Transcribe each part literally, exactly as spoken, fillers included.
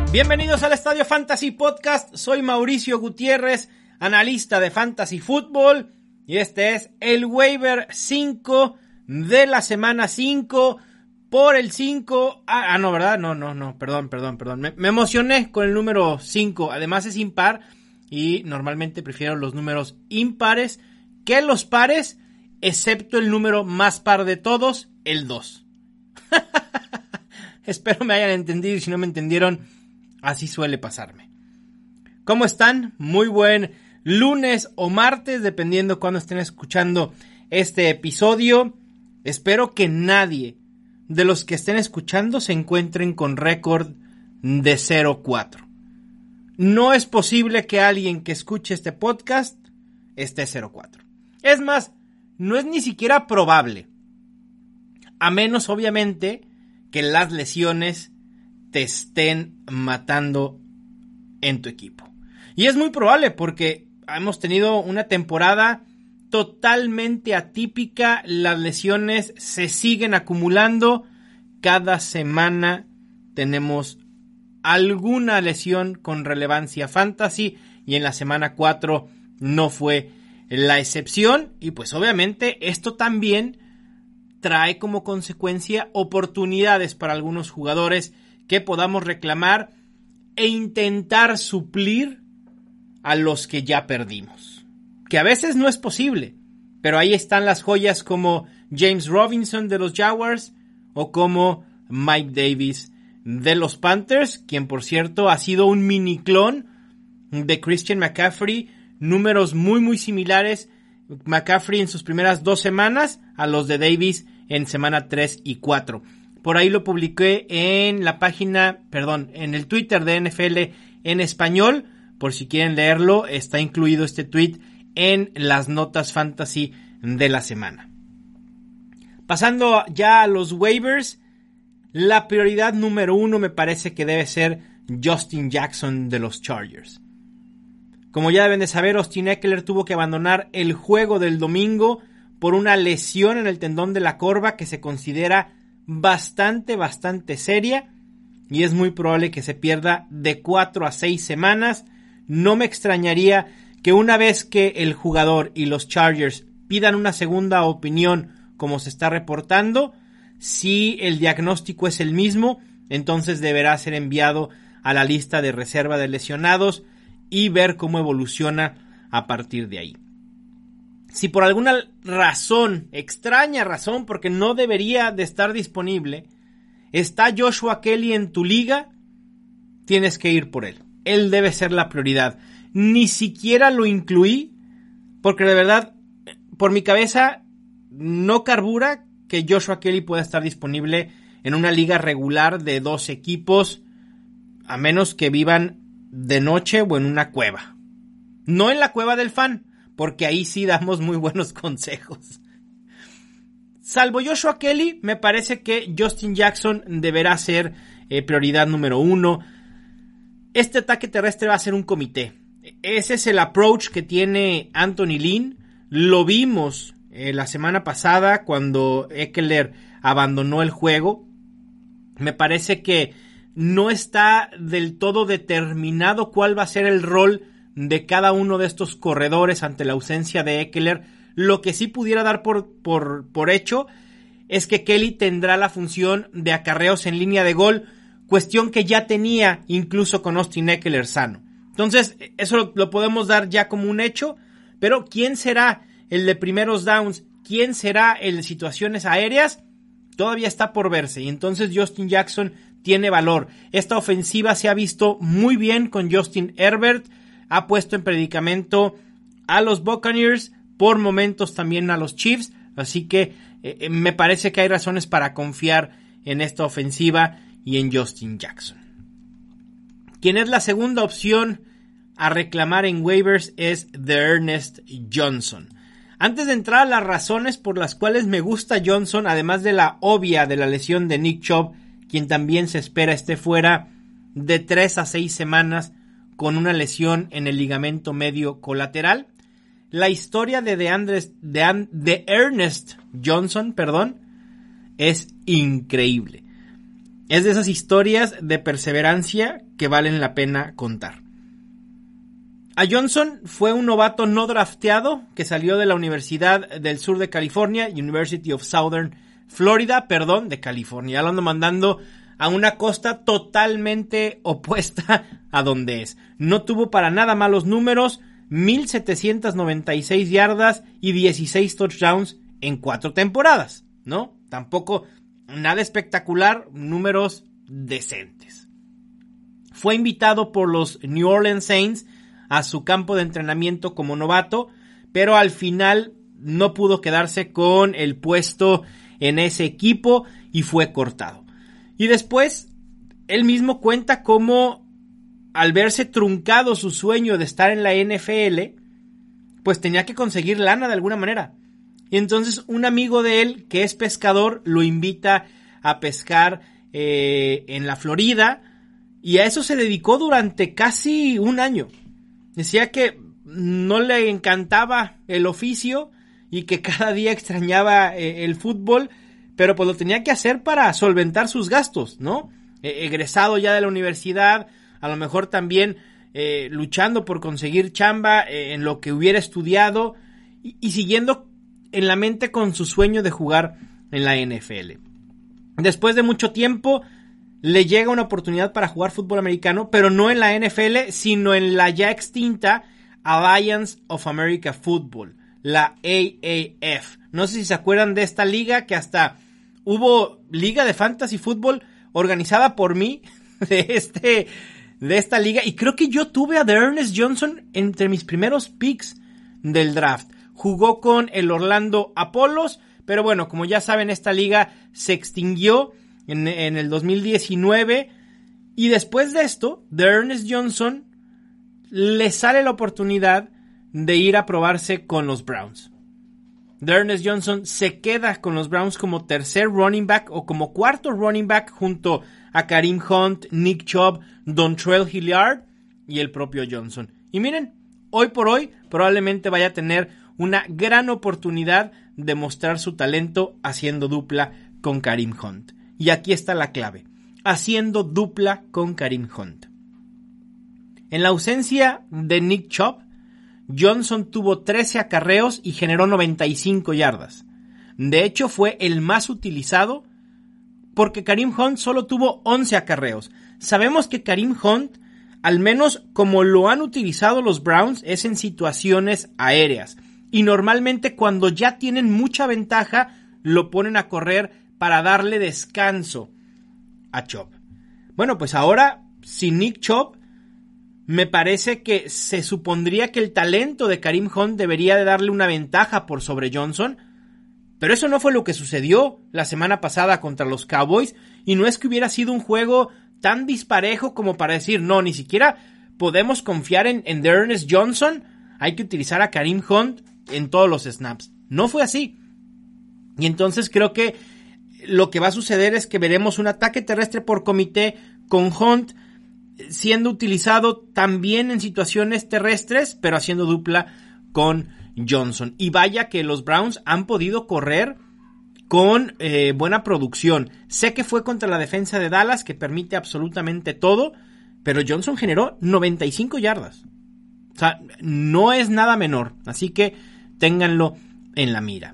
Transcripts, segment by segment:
Bienvenidos al Estadio Fantasy Podcast, soy Mauricio Gutiérrez, analista de Fantasy Football, y este es el waiver cinco de la semana cinco por el cinco. Ah, ah no, ¿verdad? No, no, no, perdón, perdón, perdón. Me, me emocioné con el número cinco, además es impar y normalmente prefiero los números impares que los pares, excepto el número más par de todos, el dos. Espero me hayan entendido y si no me entendieron, así suele pasarme. ¿Cómo están? Muy buen lunes o martes, dependiendo cuando estén escuchando este episodio. Espero que nadie de los que estén escuchando se encuentren con récord de cero cuatro. No es posible que alguien que escuche este podcast esté cero cuatro. Es más, no es ni siquiera probable. A menos, obviamente, que las lesiones te estén matando en tu equipo. Y es muy probable porque hemos tenido una temporada totalmente atípica. Las lesiones se siguen acumulando. Cada semana tenemos alguna lesión con relevancia fantasy y en la semana cuatro no fue la excepción. Y pues obviamente esto también trae como consecuencia oportunidades para algunos jugadores que podamos reclamar e intentar suplir a los que ya perdimos. Que a veces no es posible, pero ahí están las joyas como James Robinson de los Jaguars o como Mike Davis de los Panthers, quien por cierto ha sido un mini clon de Christian McCaffrey, números muy muy similares, McCaffrey en sus primeras dos semanas a los de Davis en semana tres y cuatro. Por ahí lo publiqué en la página, perdón, en el Twitter de N F L en español. Por si quieren leerlo, está incluido este tweet en las notas fantasy de la semana. Pasando ya a los waivers, la prioridad número uno me parece que debe ser Justin Jackson de los Chargers. Como ya deben de saber, Austin Ekeler tuvo que abandonar el juego del domingo por una lesión en el tendón de la corva que se considera bastante, bastante seria y es muy probable que se pierda de cuatro a seis semanas. No me extrañaría que una vez que el jugador y los Chargers pidan una segunda opinión, como se está reportando, si el diagnóstico es el mismo, entonces deberá ser enviado a la lista de reserva de lesionados y ver cómo evoluciona a partir de ahí. Si por alguna razón, extraña razón, porque no debería de estar disponible, está Joshua Kelly en tu liga, tienes que ir por él. Él debe ser la prioridad. Ni siquiera lo incluí, porque de verdad, por mi cabeza, no carbura que Joshua Kelly pueda estar disponible en una liga regular de dos equipos, a menos que vivan de noche o en una cueva. No en la cueva del fan, porque ahí sí damos muy buenos consejos. Salvo Joshua Kelly, me parece que Justin Jackson deberá ser eh, prioridad número uno. Este ataque terrestre va a ser un comité. Ese es el approach que tiene Anthony Lynn. Lo vimos eh, la semana pasada cuando Ekeler abandonó el juego. Me parece que no está del todo determinado cuál va a ser el rol de cada uno de estos corredores ante la ausencia de Ekeler. Lo que sí pudiera dar por, por, por hecho es que Kelly tendrá la función de acarreos en línea de gol, cuestión que ya tenía incluso con Austin Ekeler sano. Entonces, eso lo, lo podemos dar ya como un hecho, pero ¿quién será el de primeros downs? ¿Quién será el de situaciones aéreas? Todavía está por verse, y entonces Justin Jackson tiene valor. Esta ofensiva se ha visto muy bien con Justin Herbert, ha puesto en predicamento a los Buccaneers, por momentos también a los Chiefs, así que eh, me parece que hay razones para confiar en esta ofensiva y en Justin Jackson. Quien es la segunda opción a reclamar en waivers es D'Ernest Johnson. Antes de entrar a las razones por las cuales me gusta Johnson, además de la obvia de la lesión de Nick Chubb, quien también se espera esté fuera de tres a seis semanas con una lesión en el ligamento medio colateral, la historia de DeAndres, de, de Ernest Johnson, perdón, es increíble. Es de esas historias de perseverancia que valen la pena contar. A Johnson fue un novato no drafteado que salió de la Universidad del Sur de California, University of Southern Florida, perdón, de California. Ya lo ando mandando a una costa totalmente opuesta a donde es. No tuvo para nada malos números, mil setecientas noventa y seis yardas y dieciséis touchdowns en cuatro temporadas, ¿no? Tampoco nada espectacular, números decentes. Fue invitado por los New Orleans Saints a su campo de entrenamiento como novato, pero al final no pudo quedarse con el puesto en ese equipo y fue cortado. Y después, él mismo cuenta cómo al verse truncado su sueño de estar en la N F L, pues tenía que conseguir lana de alguna manera. Y entonces un amigo de él, que es pescador, lo invita a pescar eh, en la Florida, y a eso se dedicó durante casi un año. Decía que no le encantaba el oficio y que cada día extrañaba eh, el fútbol, pero pues lo tenía que hacer para solventar sus gastos, ¿no? Eh, egresado ya de la universidad, a lo mejor también eh, luchando por conseguir chamba eh, en lo que hubiera estudiado y, y siguiendo en la mente con su sueño de jugar en la N F L. Después de mucho tiempo le llega una oportunidad para jugar fútbol americano, pero no en la N F L, sino en la ya extinta Alliance of America Football, la A A F. No sé si se acuerdan de esta liga, que hasta hubo liga de fantasy fútbol organizada por mí de este de esta liga, y creo que yo tuve a D'Ernest Johnson entre mis primeros picks del draft. Jugó con el Orlando Apollos, pero bueno, como ya saben, esta liga se extinguió en, en el dos mil diecinueve, y después de esto, D'Ernest Johnson le sale la oportunidad de ir a probarse con los Browns. D'Ernest Johnson se queda con los Browns como tercer running back o como cuarto running back junto a Kareem Hunt, Nick Chubb, Dontrell Hilliard y el propio Johnson. Y miren, hoy por hoy probablemente vaya a tener una gran oportunidad de mostrar su talento haciendo dupla con Kareem Hunt. Y aquí está la clave, haciendo dupla con Kareem Hunt. En la ausencia de Nick Chubb, Johnson tuvo trece acarreos y generó noventa y cinco yardas. De hecho, fue el más utilizado porque Kareem Hunt solo tuvo once acarreos. Sabemos que Kareem Hunt, al menos como lo han utilizado los Browns, es en situaciones aéreas. Y normalmente cuando ya tienen mucha ventaja, lo ponen a correr para darle descanso a Chubb. Bueno, pues ahora, sin Nick Chubb, me parece que se supondría que el talento de Kareem Hunt debería de darle una ventaja por sobre Johnson, pero eso no fue lo que sucedió la semana pasada contra los Cowboys, y no es que hubiera sido un juego tan disparejo como para decir, no, ni siquiera podemos confiar en, en D'Ernest Johnson, hay que utilizar a Kareem Hunt en todos los snaps. No fue así. Y entonces creo que lo que va a suceder es que veremos un ataque terrestre por comité con Hunt siendo utilizado también en situaciones terrestres, pero haciendo dupla con Johnson. Y vaya que los Browns han podido correr con eh, buena producción. Sé que fue contra la defensa de Dallas, que permite absolutamente todo, pero Johnson generó noventa y cinco yardas. O sea, no es nada menor, así que ténganlo en la mira.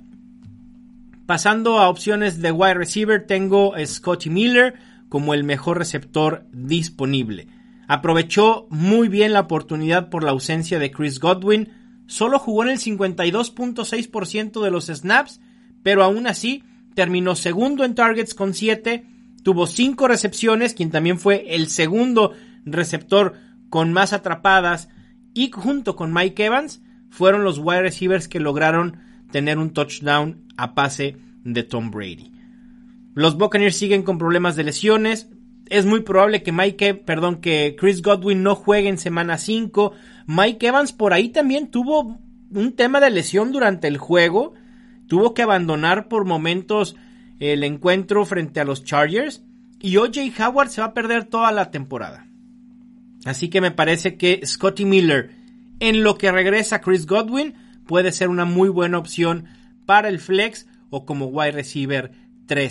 Pasando a opciones de wide receiver, tengo a Scotty Miller como el mejor receptor disponible. Aprovechó muy bien la oportunidad por la ausencia de Chris Godwin. Solo jugó en el cincuenta y dos punto seis por ciento de los snaps, pero aún así terminó segundo en targets con siete, tuvo cinco recepciones, quien también fue el segundo receptor con más atrapadas, y junto con Mike Evans fueron los wide receivers que lograron tener un touchdown a pase de Tom Brady. Los Buccaneers siguen con problemas de lesiones. Es muy probable que Mike, perdón, que Chris Godwin no juegue en semana cinco. Mike Evans por ahí también tuvo un tema de lesión durante el juego. Tuvo que abandonar por momentos el encuentro frente a los Chargers. Y O J Howard se va a perder toda la temporada. Así que me parece que Scotty Miller, en lo que regresa Chris Godwin, puede ser una muy buena opción para el flex o como wide receiver tres.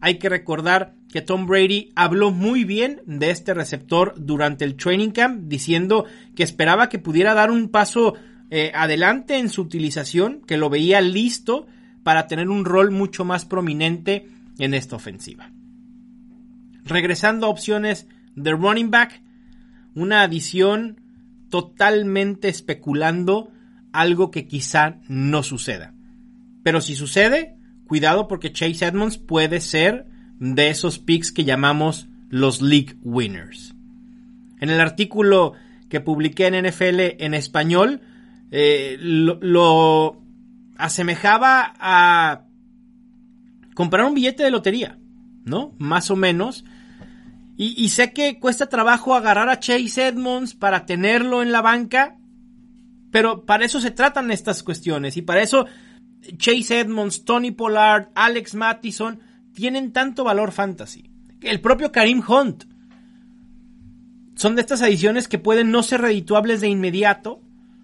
Hay que recordar que Tom Brady habló muy bien de este receptor durante el training camp, diciendo que esperaba que pudiera dar un paso eh, adelante en su utilización, que lo veía listo para tener un rol mucho más prominente en esta ofensiva. Regresando a opciones de running back, una adición totalmente especulando algo que quizá no suceda. Pero si sucede, cuidado porque Chase Edmonds puede ser de esos picks que llamamos los league winners. En el artículo que publiqué en N F L en español, eh, lo, lo asemejaba a comprar un billete de lotería, ¿no? Más o menos. Y, y sé que cuesta trabajo agarrar a Chase Edmonds para tenerlo en la banca, pero para eso se tratan estas cuestiones. Y para eso Chase Edmonds, Tony Pollard, Alex Mattison tienen tanto valor fantasy. El propio Kareem Hunt. Son de estas adiciones que pueden no ser redituables de inmediato,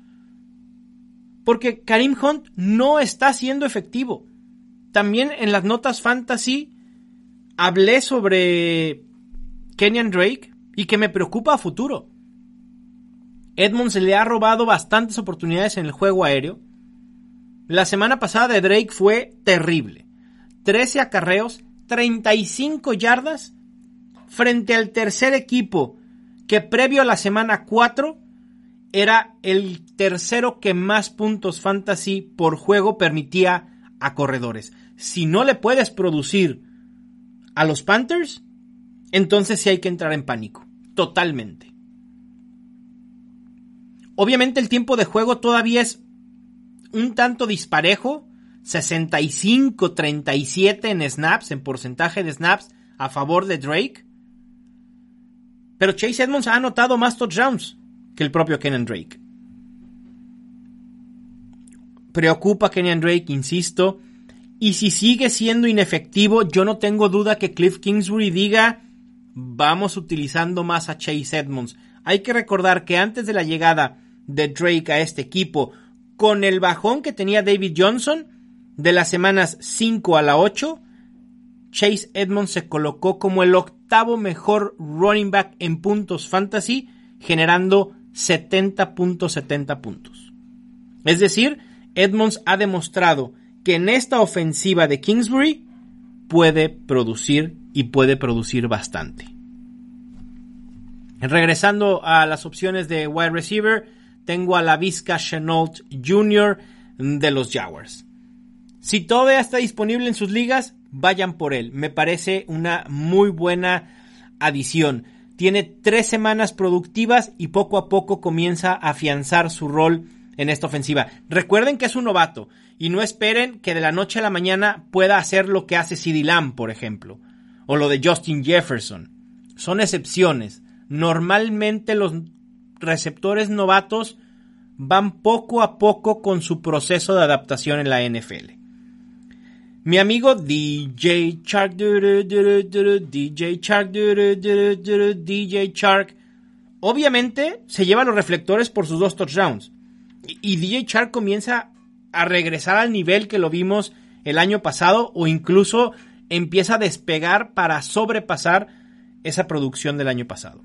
porque Kareem Hunt no está siendo efectivo. También en las notas fantasy hablé sobre Kenyan Drake y que me preocupa a futuro. Edmonds le ha robado bastantes oportunidades en el juego aéreo. La semana pasada de Drake fue terrible. trece acarreos, treinta y cinco yardas frente al tercer equipo que previo a la semana cuatro era el tercero que más puntos fantasy por juego permitía a corredores. Si no le puedes producir a los Panthers, entonces sí hay que entrar en pánico, totalmente. Obviamente el tiempo de juego todavía es un tanto disparejo, sesenta y cinco a treinta y siete en snaps, en porcentaje de snaps a favor de Drake. Pero Chase Edmonds ha anotado más touchdowns que el propio Kenyan Drake. Preocupa a Kenyan Drake, insisto, y si sigue siendo inefectivo, yo no tengo duda que Cliff Kingsbury diga: vamos utilizando más a Chase Edmonds. Hay que recordar que antes de la llegada de Drake a este equipo, con el bajón que tenía David Johnson, de las semanas cinco a la ocho, Chase Edmonds se colocó como el octavo mejor running back en puntos fantasy, generando setenta punto setenta puntos. Es decir, Edmonds ha demostrado que en esta ofensiva de Kingsbury puede producir y puede producir bastante. Regresando a las opciones de wide receiver, tengo a Laviska Shenault junior de los Jaguars. Si todavía está disponible en sus ligas, vayan por él. Me parece una muy buena adición. Tiene tres semanas productivas y poco a poco comienza a afianzar su rol en esta ofensiva. Recuerden que es un novato y no esperen que de la noche a la mañana pueda hacer lo que hace CeeDee Lamb, por ejemplo, o lo de Justin Jefferson. Son excepciones. Normalmente los receptores novatos van poco a poco con su proceso de adaptación en la N F L. Mi amigo D J Chark, D J Chark, D J Chark, obviamente se lleva los reflectores por sus dos touchdowns. Y D J Chark comienza a regresar al nivel que lo vimos el año pasado, o incluso empieza a despegar para sobrepasar esa producción del año pasado.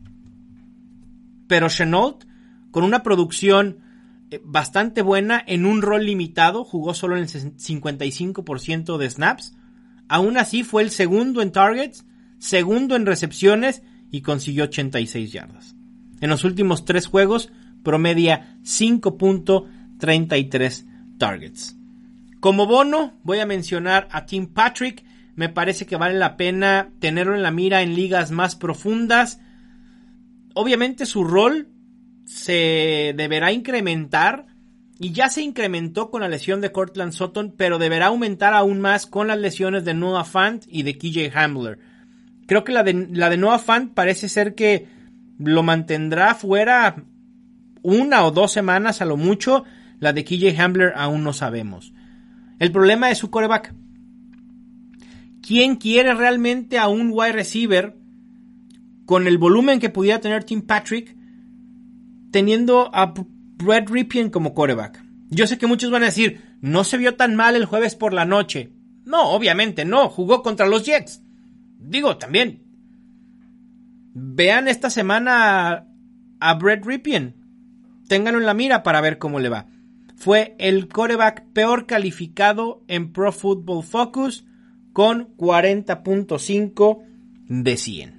Pero Shenault, con una producción bastante buena en un rol limitado, jugó solo en el cincuenta y cinco por ciento de snaps, aún así fue el segundo en targets, segundo en recepciones y consiguió ochenta y seis yardas. En los últimos tres juegos promedia cinco punto treinta y tres targets. Como bono voy a mencionar a Tim Patrick. Me parece que vale la pena tenerlo en la mira en ligas más profundas. Obviamente su rol se deberá incrementar y ya se incrementó con la lesión de Courtland Sutton, pero deberá aumentar aún más con las lesiones de Noah Fant y de K J Hamler. Creo que la de, la de Noah Fant parece ser que lo mantendrá fuera una o dos semanas a lo mucho. La de K J Hamler aún no sabemos. El problema es su quarterback. ¿Quién quiere realmente a un wide receiver con el volumen que pudiera tener Tim Patrick teniendo a Brett Rypien como quarterback? Yo sé que muchos van a decir, no se vio tan mal el jueves por la noche. No, obviamente no, jugó contra los Jets. Digo, también, vean esta semana a, a Brett Rypien. Ténganlo en la mira para ver cómo le va. Fue el quarterback peor calificado en Pro Football Focus con cuarenta punto cinco de cien.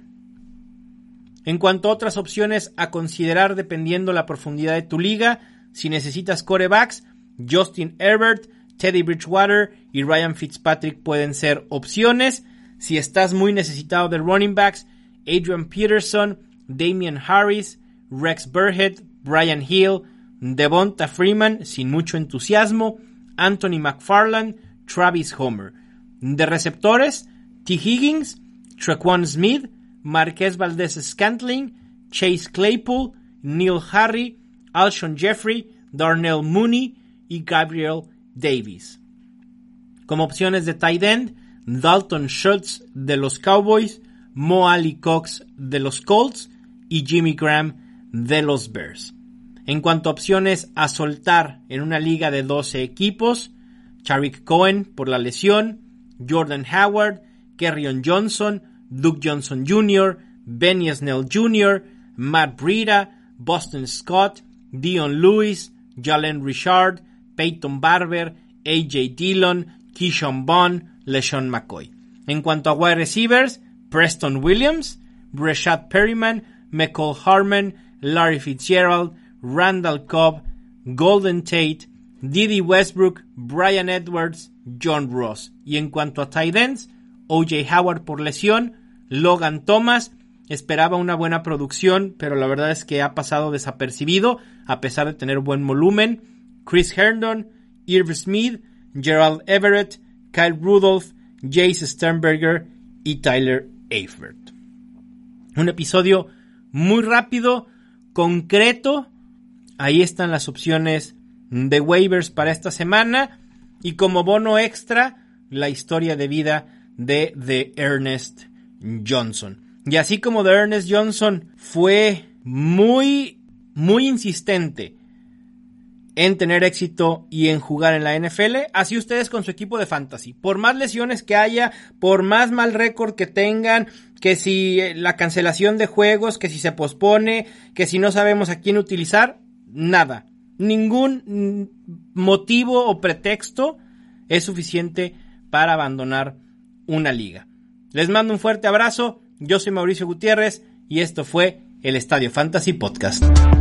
En cuanto a otras opciones a considerar dependiendo la profundidad de tu liga, si necesitas quarterbacks, Justin Herbert, Teddy Bridgewater y Ryan Fitzpatrick pueden ser opciones. Si estás muy necesitado de running backs, Adrian Peterson, Damian Harris, Rex Burhead, Brian Hill, Devonta Freeman, sin mucho entusiasmo, Anthony McFarland, Travis Homer. De receptores, T. Higgins, Tre'Quan Smith, Marquez Valdez-Scantling, Chase Claypool, Neil Harry, Alshon Jeffrey, Darnell Mooney y Gabriel Davis. Como opciones de tight end, Dalton Schultz de los Cowboys, Mo Alie-Cox de los Colts y Jimmy Graham de los Bears. En cuanto a opciones a soltar en una liga de doce equipos, Tariq Cohen por la lesión, Jordan Howard, Kerryon Johnson, Duke Johnson junior, Benny Snell junior, Matt Breida, Boston Scott, Dion Lewis, Jalen Richard, Peyton Barber, A J Dillon, Keyshawn Vaughn, LeSean McCoy. En cuanto a wide receivers, Preston Williams, Rashad Perryman, McCall Harmon, Larry Fitzgerald, Randall Cobb, Golden Tate, Dede Westbrook, Brian Edwards, John Ross. Y en cuanto a tight ends, O J Howard por lesión, Logan Thomas, esperaba una buena producción, pero la verdad es que ha pasado desapercibido, a pesar de tener buen volumen, Chris Herndon, Irv Smith, Gerald Everett, Kyle Rudolph, Jace Sternberger y Tyler Eifert. Un episodio muy rápido, concreto. Ahí están las opciones de waivers para esta semana. Y como bono extra, la historia de vida de The Ernest Johnson. Y así como The Ernest Johnson fue muy, muy insistente en tener éxito y en jugar en la N F L, así ustedes con su equipo de fantasy. Por más lesiones que haya, por más mal récord que tengan, que si la cancelación de juegos, que si se pospone, que si no sabemos a quién utilizar, nada. Ningún motivo o pretexto es suficiente para abandonar una liga. Les mando un fuerte abrazo. Yo soy Mauricio Gutiérrez y esto fue el Estadio Fantasy Podcast.